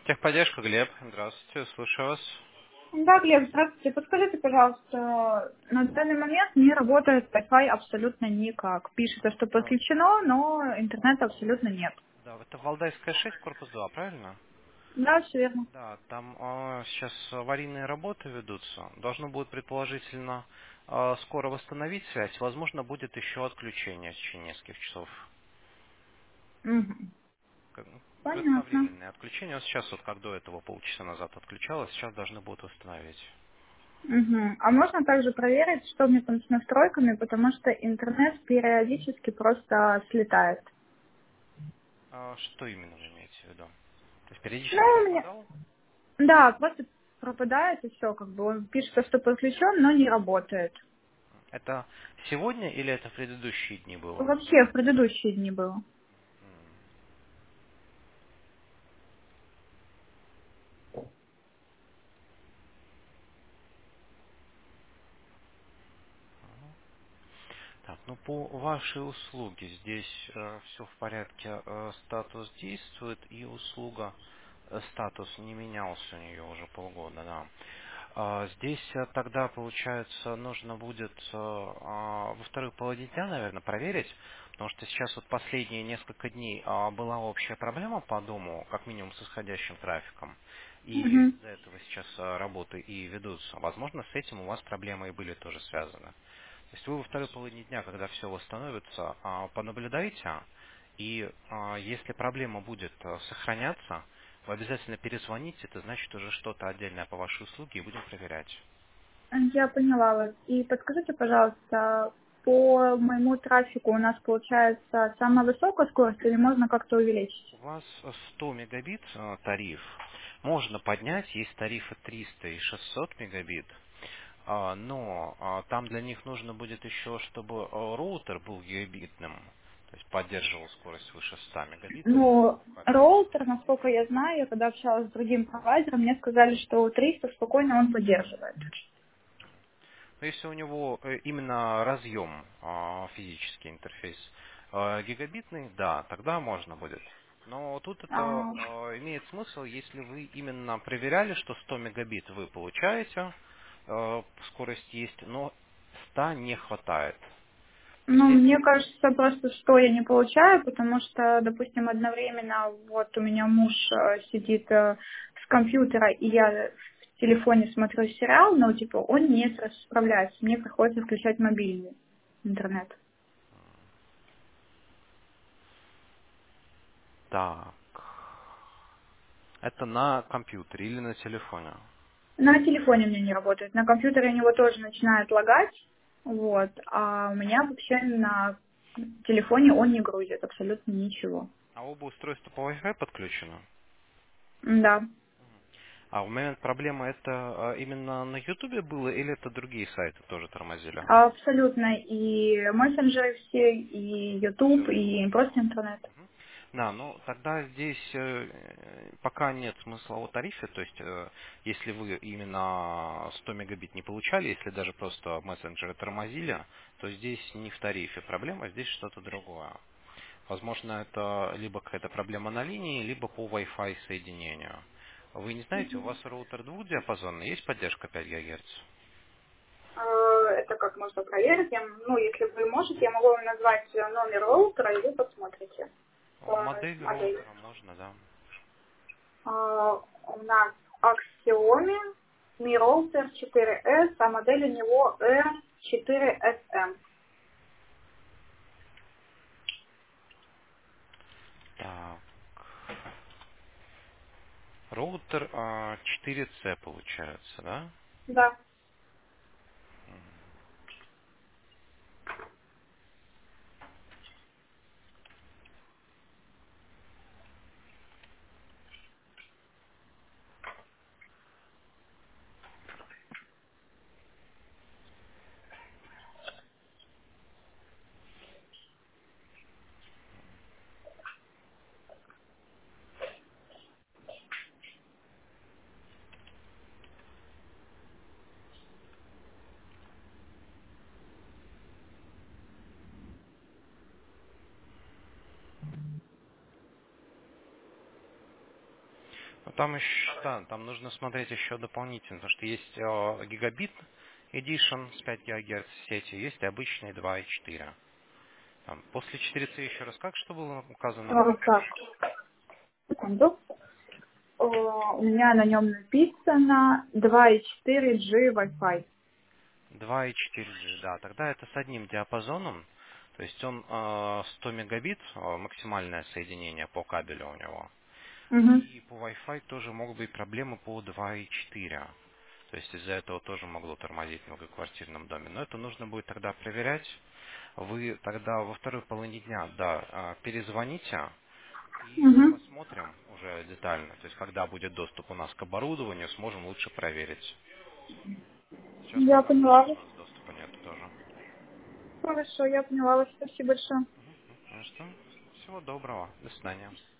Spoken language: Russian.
Техподдержка, Глеб. Здравствуйте, слушаю вас. Да, Глеб, здравствуйте. Подскажите, пожалуйста, на данный момент не работает Wi-Fi абсолютно никак. Пишется, что А, подключено, но интернета абсолютно нет. Да, это Валдайская 6, корпус 2, правильно? Да, все верно. Да, там сейчас аварийные работы ведутся. Должно будет предположительно скоро восстановить связь. Возможно, будет еще отключение в течение нескольких часов. Мгм. Как- Понятно. Кратковременное отключение. Вот сейчас, вот как до этого полчаса назад отключалось, сейчас должны будут восстановить. Мгм. А можно также проверить, что у меня там с настройками, потому что интернет периодически просто слетает. Что именно вы имеете в виду? То есть Ну, периодически у меня... пропадал? Да, просто пропадает и все, как бы он пишет, что подключен, но не работает. Это сегодня или это в предыдущие дни было? Вообще в предыдущие дни было. Так, ну по вашей услуге здесь все в порядке, статус действует и услуга, статус не менялся у нее уже полгода, да. Здесь тогда, получается, нужно будет во второй половине дня, наверное, проверить, потому что сейчас вот последние несколько дней была общая проблема по дому, как минимум с исходящим трафиком, и Мгм. из-за этого сейчас работы и ведутся. Возможно, с этим у вас проблемы и были тоже связаны. То есть вы во второй половине дня, когда все восстановится, понаблюдайте, и если проблема будет сохраняться, вы обязательно перезвоните, это значит уже что-то отдельное по вашей услуге, и будем проверять. Я поняла вас. И подскажите, пожалуйста, по моему трафику у нас получается самая высокая скорость или можно как-то У увеличить? вас 100 мегабит тариф, можно поднять, есть тарифы 300 и 600 мегабит, но там для них нужно будет еще, чтобы роутер был гигабитным, то есть поддерживал скорость выше 100 мегабит, то есть Ну, копии. роутер, насколько я знаю, я когда общалась с другим провайдером, мне сказали, что 300 спокойно он поддерживает. Но если у него именно разъем, физический интерфейс гигабитный, да, тогда можно будет. Но тут это А, имеет смысл, если вы именно проверяли, что 100 мегабит вы получаете, скорость есть, но 100 не хватает. То есть ну, здесь мне кажется, просто что я не получаю, потому что, допустим, одновременно вот у меня муж сидит с компьютера, и я в телефоне смотрю сериал, но типа он не справляется, мне приходится включать мобильный интернет. так. Это на компьютере или на телефоне? На телефоне у меня не работает, на компьютере у него тоже начинает лагать, вот, а у меня вообще на телефоне он не грузит абсолютно ничего. А оба устройства по Wi-Fi подключены? Да. А в момент проблемы это именно на Ютубе было или это другие сайты тоже тормозили? Абсолютно. И мессенджеры все, и Все YouTube, и вместе. просто интернет. Да, ну тогда здесь пока нет смысла о тарифе, то есть если вы именно 100 мегабит не получали, если даже просто мессенджеры тормозили, то здесь не в тарифе проблема, здесь что-то другое. Возможно, это либо какая-то проблема на линии, либо по Wi-Fi соединению. Вы не знаете, у вас роутер двухдиапазонный, есть поддержка 5 ГГц? Это как можно проверить? Ну, если вы можете, я могу вам назвать номер роутера, и вы посмотрите по Модель модели. роутера можно, да. У нас Axiome Mi Router 4S, а модель у него R4SM. Так. Роутер 4C получается, да? Да. Ну, там еще, да, там нужно смотреть еще дополнительно, потому что есть гигабит Edition с 5 ГГц сети, есть и обычные 2,4. Там, после 4C еще раз, как что было указано? Так, секунду. У меня на нем написано 2,4G Wi-Fi. 2,4G, да, тогда это с одним диапазоном, то есть он 100 мегабит, максимальное соединение по кабелю у него. Угу. И по Wi-Fi тоже могут быть проблемы по 2,4. То есть из-за этого тоже могло тормозить в многоквартирном доме. Но это нужно будет тогда проверять. Вы тогда во второй половине дня, да, перезвоните, и мы Угу. посмотрим уже детально. То есть когда будет доступ у нас к оборудованию, сможем лучше проверить. Сейчас Я пока что поняла у вас. нас доступа нет тоже. Хорошо, я поняла вас. Спасибо большое. Ну что, всего доброго. До свидания.